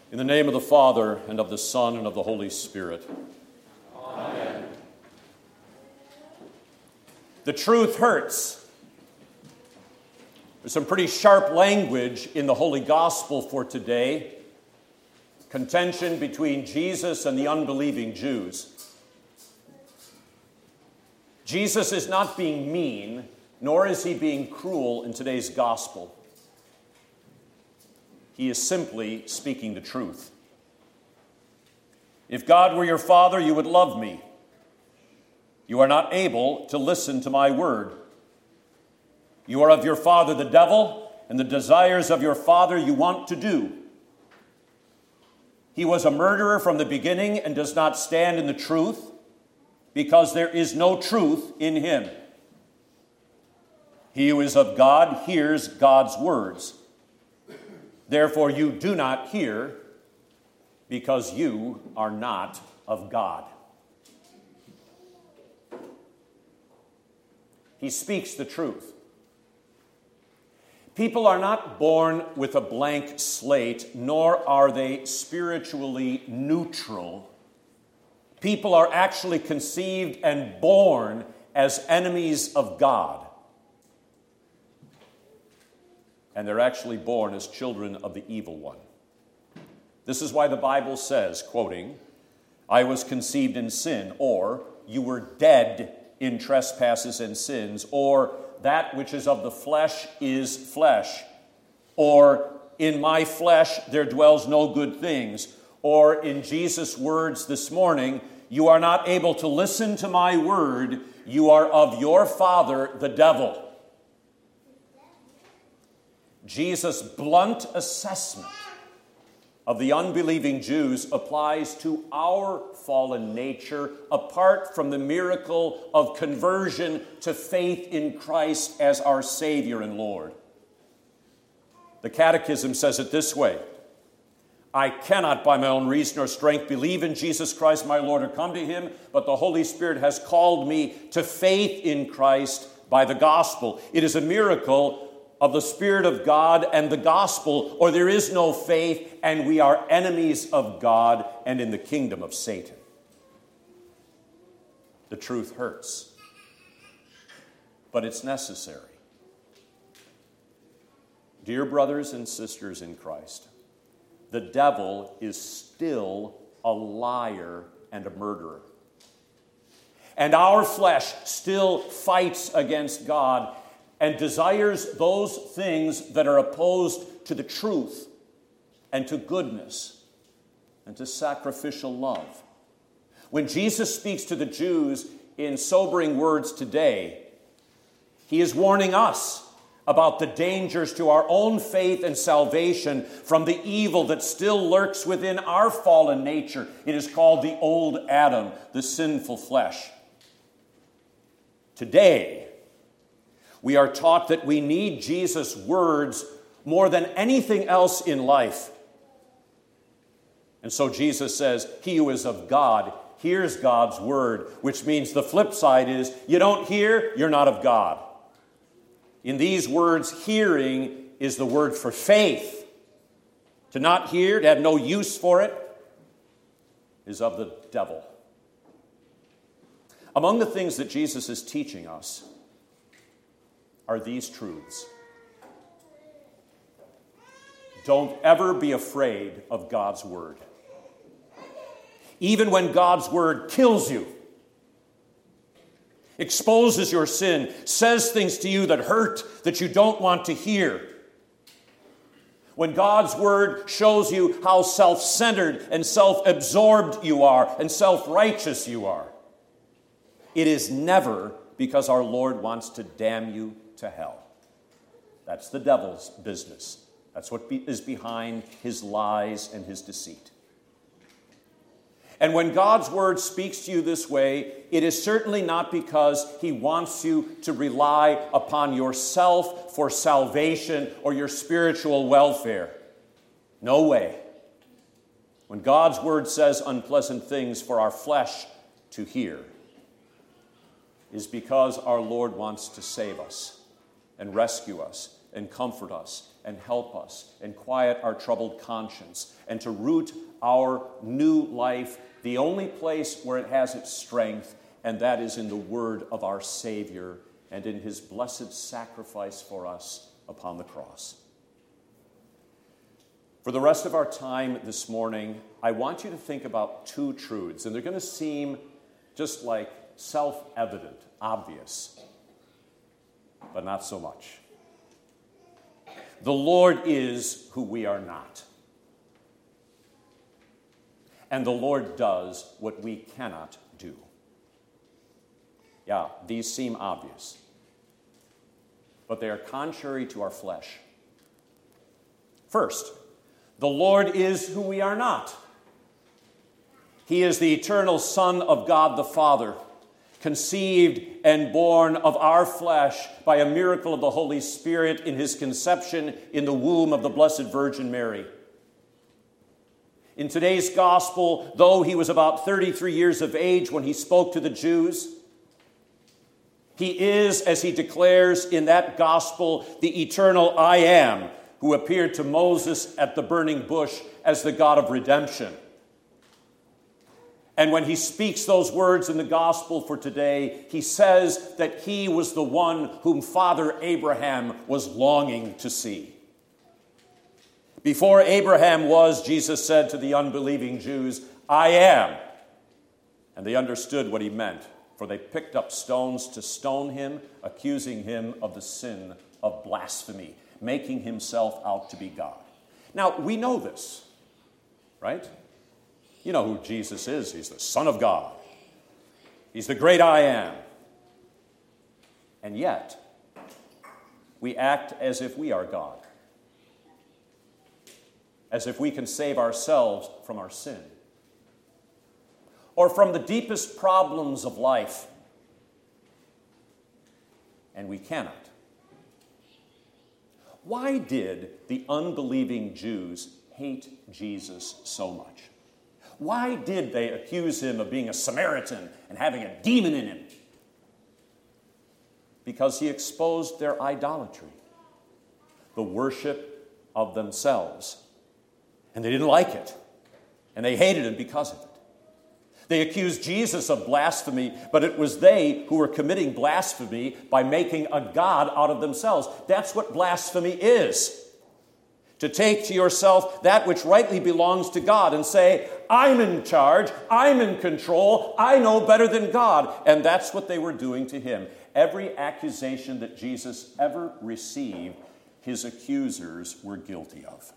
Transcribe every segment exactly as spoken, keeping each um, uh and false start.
In the name of the Father, and of the Son, and of the Holy Spirit. Amen. The truth hurts. There's some pretty sharp language in the Holy Gospel for today. Contention between Jesus and the unbelieving Jews. Jesus is not being mean, nor is he being cruel in today's gospel. He is simply speaking the truth. If God were your father, you would love me. You are not able to listen to my word. You are of your father the devil, and the desires of your father you want to do. He was a murderer from the beginning and does not stand in the truth, because there is no truth in him. He who is of God hears God's words. Therefore you do not hear, because you are not of God. He speaks the truth. People are not born with a blank slate, nor are they spiritually neutral. People are actually conceived and born as enemies of God. And they're actually born as children of the evil one. This is why the Bible says, quoting, I was conceived in sin, or you were dead in trespasses and sins, or that which is of the flesh is flesh, or in my flesh there dwells no good things, or in Jesus' words this morning, you are not able to listen to my word, you are of your father, the devil. Jesus' blunt assessment of the unbelieving Jews applies to our fallen nature apart from the miracle of conversion to faith in Christ as our Savior and Lord. The Catechism says it this way: I cannot by my own reason or strength believe in Jesus Christ my Lord or come to him, but the Holy Spirit has called me to faith in Christ by the gospel. It is a miracle of the Spirit of God and the gospel, or there is no faith, and we are enemies of God and in the kingdom of Satan. The truth hurts, but it's necessary. Dear brothers and sisters in Christ, the devil is still a liar and a murderer. And our flesh still fights against God and desires those things that are opposed to the truth and to goodness and to sacrificial love. When Jesus speaks to the Jews in sobering words today, he is warning us about the dangers to our own faith and salvation from the evil that still lurks within our fallen nature. It is called the old Adam, the sinful flesh. Today, we are taught that we need Jesus' words more than anything else in life. And so Jesus says, he who is of God hears God's word, which means the flip side is, you don't hear, you're not of God. In these words, hearing is the word for faith. To not hear, to have no use for it, is of the devil. Among the things that Jesus is teaching us are these truths. Don't ever be afraid of God's word. Even when God's word kills you, exposes your sin, says things to you that hurt, that you don't want to hear. When God's word shows you how self-centered and self-absorbed you are and self-righteous you are, it is never because our Lord wants to damn you to hell. That's the devil's business. That's what be, is behind his lies and his deceit. And when God's word speaks to you this way, it is certainly not because he wants you to rely upon yourself for salvation or your spiritual welfare. No way. When God's word says unpleasant things for our flesh to hear, is because our Lord wants to save us and rescue us and comfort us and help us and quiet our troubled conscience and to root our new life the only place where it has its strength, and that is in the word of our Savior and in his blessed sacrifice for us upon the cross. For the rest of our time this morning, I want you to think about two truths, and they're going to seem just like self-evident, obvious, but not so much. The Lord is who we are not. And the Lord does what we cannot do. Yeah, these seem obvious, but they are contrary to our flesh. First, the Lord is who we are not. He is the eternal Son of God the Father, conceived and born of our flesh by a miracle of the Holy Spirit in his conception in the womb of the Blessed Virgin Mary. In today's gospel, though he was about thirty-three years of age when he spoke to the Jews, he is, as he declares in that gospel, the eternal I Am, who appeared to Moses at the burning bush as the God of redemption. And when he speaks those words in the gospel for today, he says that he was the one whom Father Abraham was longing to see. Before Abraham was, Jesus said to the unbelieving Jews, I am. And they understood what he meant, for they picked up stones to stone him, accusing him of the sin of blasphemy, making himself out to be God. Now, we know this, right? You know who Jesus is. He's the Son of God. He's the great I Am. And yet, we act as if we are God, as if we can save ourselves from our sin, or from the deepest problems of life, and we cannot. Why did the unbelieving Jews hate Jesus so much? Why did they accuse him of being a Samaritan and having a demon in him? Because he exposed their idolatry, the worship of themselves. And they didn't like it. And they hated him because of it. They accused Jesus of blasphemy, but it was they who were committing blasphemy by making a god out of themselves. That's what blasphemy is. To take to yourself that which rightly belongs to God and say, I'm in charge, I'm in control, I know better than God. And that's what they were doing to him. Every accusation that Jesus ever received, his accusers were guilty of.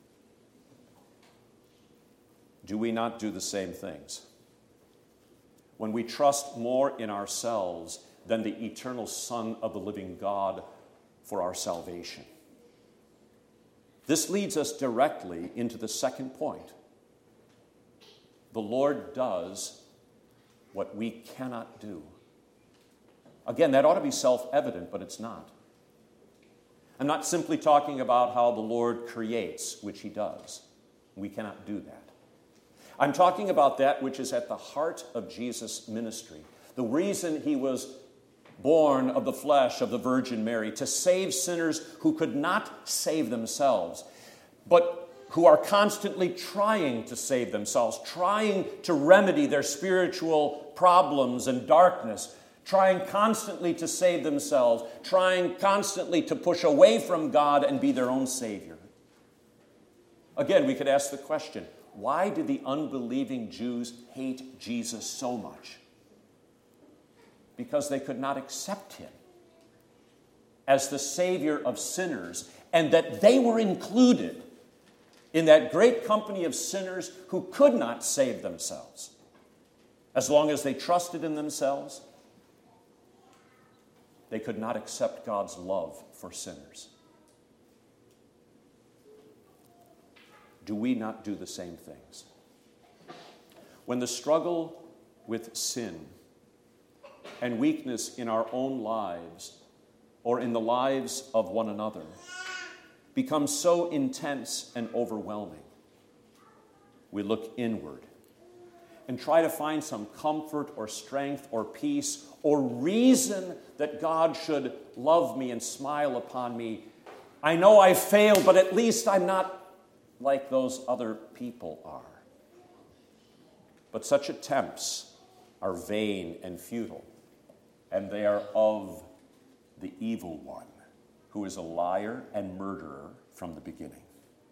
Do we not do the same things? When we trust more in ourselves than the eternal Son of the living God for our salvation. This leads us directly into the second point. The Lord does what we cannot do. Again, that ought to be self-evident, but it's not. I'm not simply talking about how the Lord creates, which he does. We cannot do that. I'm talking about that which is at the heart of Jesus' ministry. The reason he was born of the flesh of the Virgin Mary, to save sinners who could not save themselves, but who are constantly trying to save themselves, trying to remedy their spiritual problems and darkness, trying constantly to save themselves, trying constantly to push away from God and be their own Savior. Again, we could ask the question, why did the unbelieving Jews hate Jesus so much? Because they could not accept him as the Savior of sinners, and that they were included in that great company of sinners who could not save themselves. As long as they trusted in themselves, they could not accept God's love for sinners. Do we not do the same things? When the struggle with sin and weakness in our own lives or in the lives of one another becomes so intense and overwhelming, we look inward and try to find some comfort or strength or peace or reason that God should love me and smile upon me I know I failed, but at least I'm not like those other people are. But such attempts are vain and futile, and they are of the evil one, who is a liar and murderer from the beginning.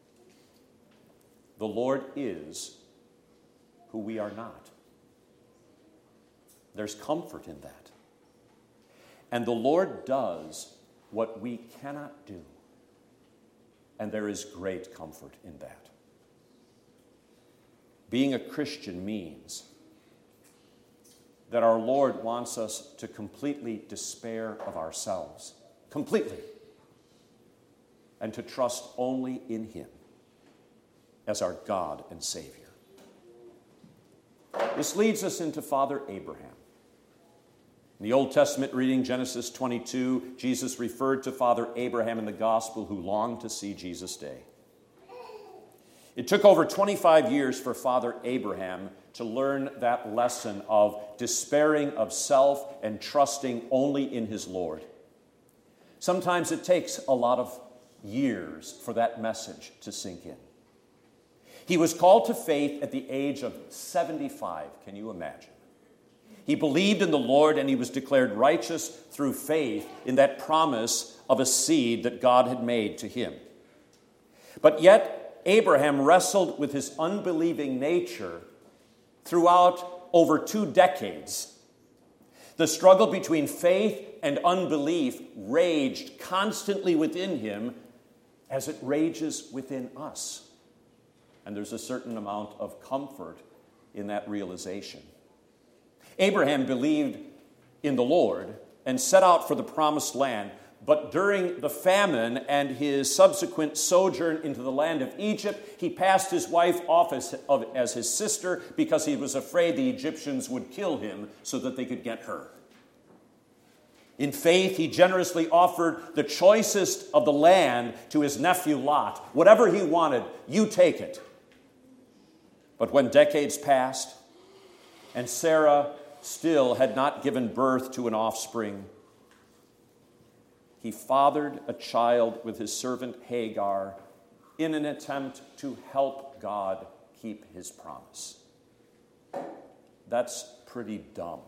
The Lord is who we are not. There's comfort in that. And the Lord does what we cannot do. And there is great comfort in that. Being a Christian means that our Lord wants us to completely despair of ourselves, completely, and to trust only in Him as our God and Savior. This leads us into Father Abraham. In the Old Testament reading, Genesis twenty-two, Jesus referred to Father Abraham in the Gospel who longed to see Jesus' day. It took over twenty-five years for Father Abraham to learn that lesson of despairing of self and trusting only in his Lord. Sometimes it takes a lot of years for that message to sink in. He was called to faith at the age of seventy-five. Can you imagine? He believed in the Lord, and he was declared righteous through faith in that promise of a seed that God had made to him. But yet, Abraham wrestled with his unbelieving nature throughout over two decades. The struggle between faith and unbelief raged constantly within him as it rages within us. And there's a certain amount of comfort in that realization. Abraham believed in the Lord and set out for the promised land, but during the famine and his subsequent sojourn into the land of Egypt, he passed his wife off as, as his sister because he was afraid the Egyptians would kill him so that they could get her. In faith, he generously offered the choicest of the land to his nephew Lot. Whatever he wanted, you take it. But when decades passed, and Sarah still had not given birth to an offspring, he fathered a child with his servant Hagar in an attempt to help God keep his promise. That's pretty dumb.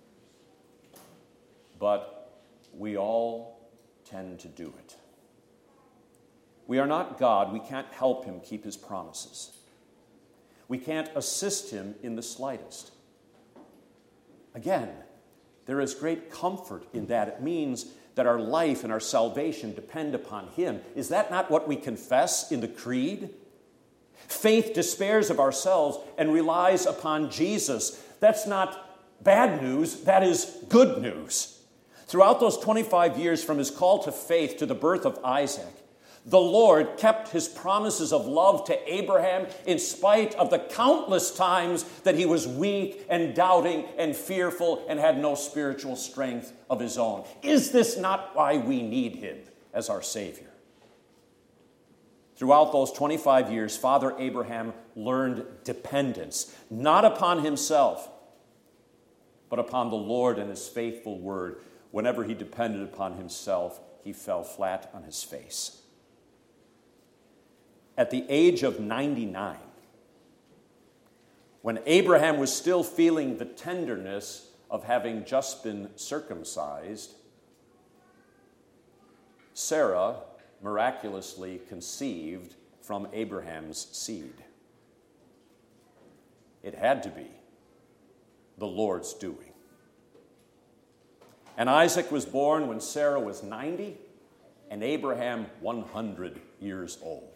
But we all tend to do it. We are not God. We can't help him keep his promises. We can't assist him in the slightest. Again, there is great comfort in that. It means that our life and our salvation depend upon him. Is that not what we confess in the Creed? Faith despairs of ourselves and relies upon Jesus. That's not bad news. That is good news. Throughout those twenty-five years from his call to faith to the birth of Isaac, the Lord kept his promises of love to Abraham in spite of the countless times that he was weak and doubting and fearful and had no spiritual strength of his own. Is this not why we need him as our Savior? Throughout those twenty-five years, Father Abraham learned dependence, not upon himself, but upon the Lord and his faithful word. Whenever he depended upon himself, he fell flat on his face. At the age of ninety-nine, when Abraham was still feeling the tenderness of having just been circumcised, Sarah miraculously conceived from Abraham's seed. It had to be the Lord's doing. And Isaac was born when Sarah was ninety and Abraham one hundred years old.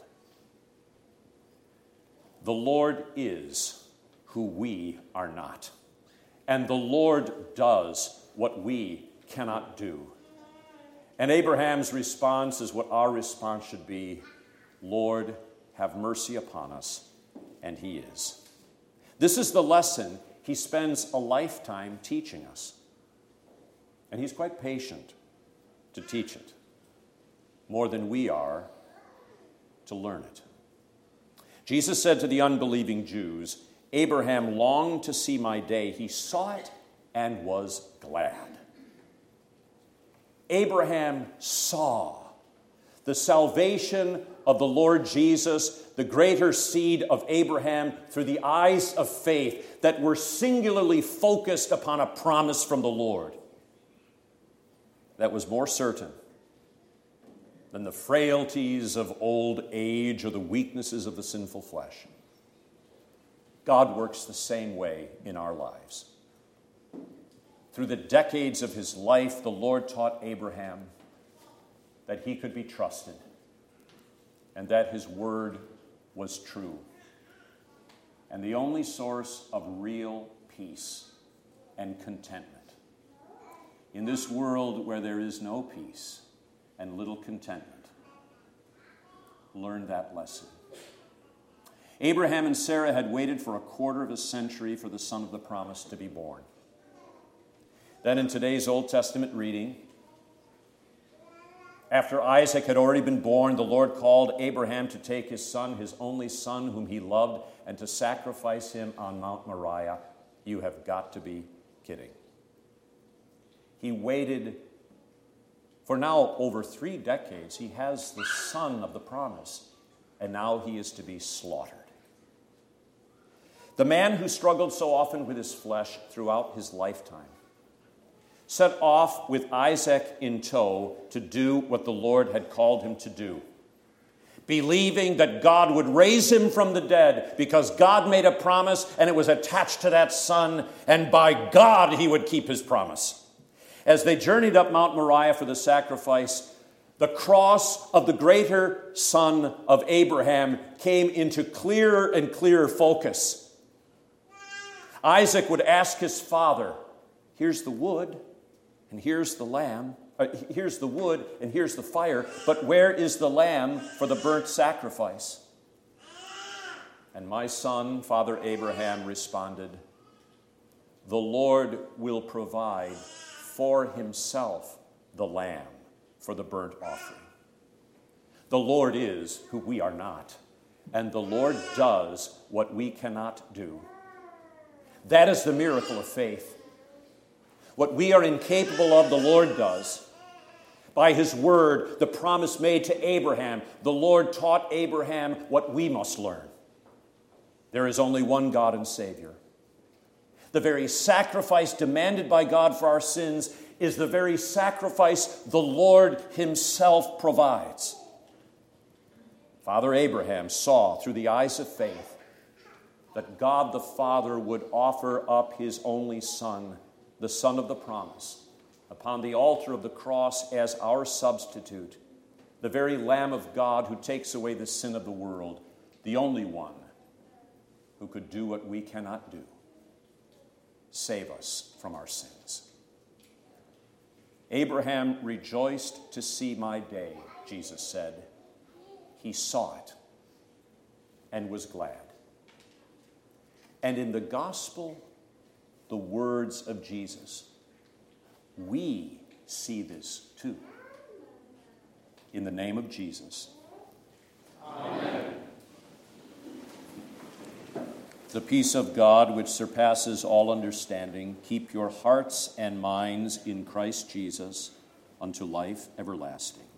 The Lord is who we are not. And the Lord does what we cannot do. And Abraham's response is what our response should be. Lord, have mercy upon us. And he is. This is the lesson he spends a lifetime teaching us. And he's quite patient to teach it, more than we are to learn it. Jesus said to the unbelieving Jews, Abraham longed to see my day. He saw it and was glad. Abraham saw the the salvation of the Lord Jesus, the greater seed of Abraham, through the eyes of faith that were singularly focused upon a promise from the Lord that was more certain than the frailties of old age or the weaknesses of the sinful flesh. God works the same way in our lives. Through the decades of his life, the Lord taught Abraham that he could be trusted and that his word was true and the only source of real peace and contentment. In this world where there is no peace and little contentment, learn that lesson. Abraham and Sarah had waited for a quarter of a century for the son of the promise to be born. Then in today's Old Testament reading, after Isaac had already been born, the Lord called Abraham to take his son, his only son whom he loved, and to sacrifice him on Mount Moriah. You have got to be kidding. He waited for now over three decades. He has the son of the promise, and now he is to be slaughtered. The man who struggled so often with his flesh throughout his lifetime set off with Isaac in tow to do what the Lord had called him to do, believing that God would raise him from the dead because God made a promise and it was attached to that son, and by God he would keep his promise. As they journeyed up Mount Moriah for the sacrifice, the cross of the greater son of Abraham came into clearer and clearer focus. Isaac would ask his father, here's the wood, and here's the lamb, uh, here's the wood, and here's the fire, but where is the lamb for the burnt sacrifice? And my son, Father Abraham, responded, the Lord will provide for himself the lamb for the burnt offering. The Lord is who we are not, and the Lord does what we cannot do. That is the miracle of faith. What we are incapable of, the Lord does. By his word, the promise made to Abraham, the Lord taught Abraham what we must learn. There is only one God and Savior. The very sacrifice demanded by God for our sins is the very sacrifice the Lord himself provides. Father Abraham saw through the eyes of faith that God the Father would offer up his only Son, the Son of the promise, upon the altar of the cross as our substitute, the very Lamb of God who takes away the sin of the world, the only one who could do what we cannot do, save us from our sins. Abraham rejoiced to see my day, Jesus said. He saw it and was glad. And in the gospel, the words of Jesus, we see this too. In the name of Jesus. Amen. The peace of God, which surpasses all understanding, keep your hearts and minds in Christ Jesus unto life everlasting.